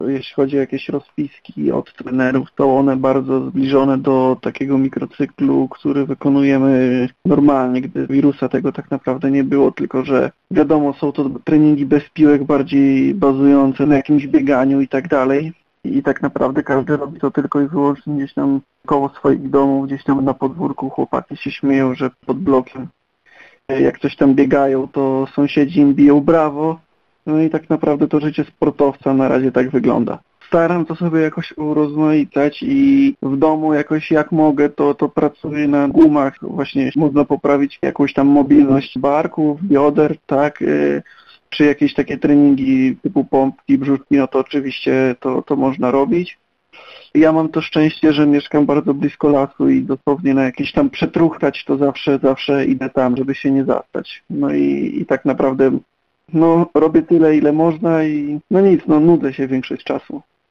jeśli chodzi o jakieś rozpiski od trenerów, to one bardzo zbliżone do takiego mikrocyklu, który wykonujemy normalnie, gdy wirusa tego tak naprawdę nie było, tylko że wiadomo, są to treningi bez piłek, bardziej bazujące na jakimś bieganiu i tak dalej. I tak naprawdę każdy robi to tylko i wyłącznie gdzieś tam koło swoich domów, gdzieś tam na podwórku. Chłopaki się śmieją, że pod blokiem jak coś tam biegają, to sąsiedzi im biją brawo. No i tak naprawdę to życie sportowca na razie tak wygląda. Staram to sobie jakoś urozmaicać i w domu jakoś jak mogę, to pracuję na gumach. Właśnie można poprawić jakąś tam mobilność barków, bioder, tak, czy jakieś takie treningi typu pompki, brzuszki, no to oczywiście to można robić. Ja mam to szczęście, że mieszkam bardzo blisko lasu i dosłownie na jakieś tam przetruchtać to zawsze idę tam, żeby się nie zastać. No i tak naprawdę robię tyle, ile można i no nic, nudzę się większość czasu.